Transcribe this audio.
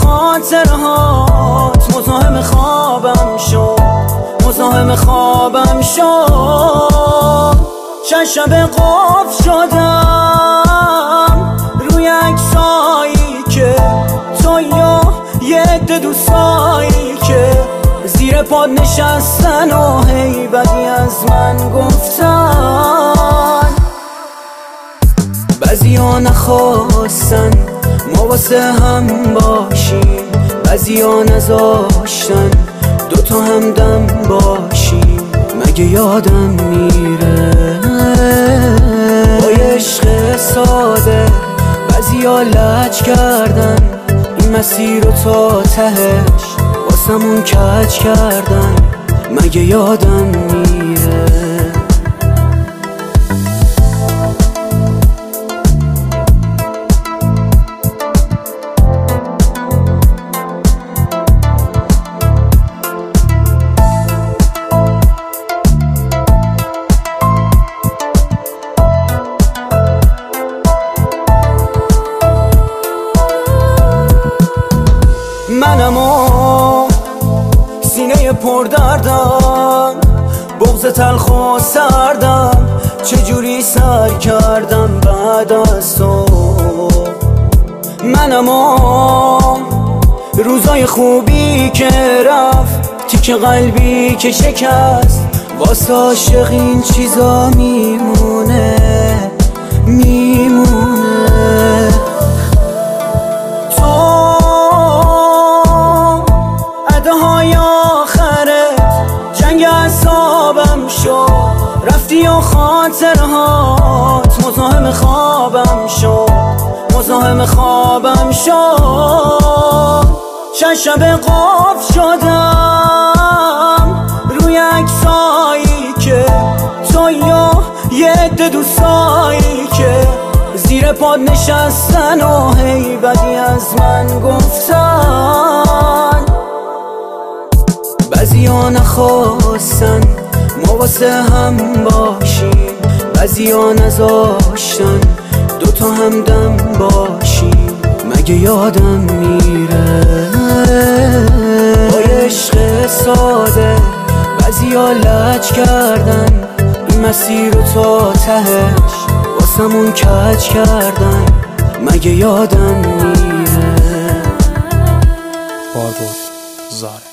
خاطرهات مزاحم خوابم شد، مزاحم خوابم شد. چند شب قفل شدم روی عکسایی که تو یا یه عده دوستایی که زیر پاد نشستن و هی بدی از من گفتن. بعضیا نخواستن ما واسه هم باشیم، بعضیا نذاشتن دوتا همدم باشیم. مگه یادم میره با عشق ساده بعضیا لج کردن این مسیر رو تا تهش واسمون کج کردن. مگه یادم میره منم و سینه پر دردم، بغض تلخ و سردم، چجوری سر کردم بعد از تو. منم و روزای خوبی که رفت، تیک قلبی که شکست، واسه عاشق این چیزا میمونه میمونه. رفتی و خاطرهات مزاحم خوابم شد، مزاحم خوابم شد. چند شب قفل شدم روی عکسایی که تو یا یه عده دوستایی که زیر پاد نشستن و هی بدی از من گفتن. بعضیا نخواستن ما واسه هم باشیم، بعضیا نذاشتن دوتا همدم باشیم. مگه یادم میره با عشق ساده بعضیا لج کردن این مسیر رو تا تهش واسمون کج کردن. مگه یادم میره. باربود زاره.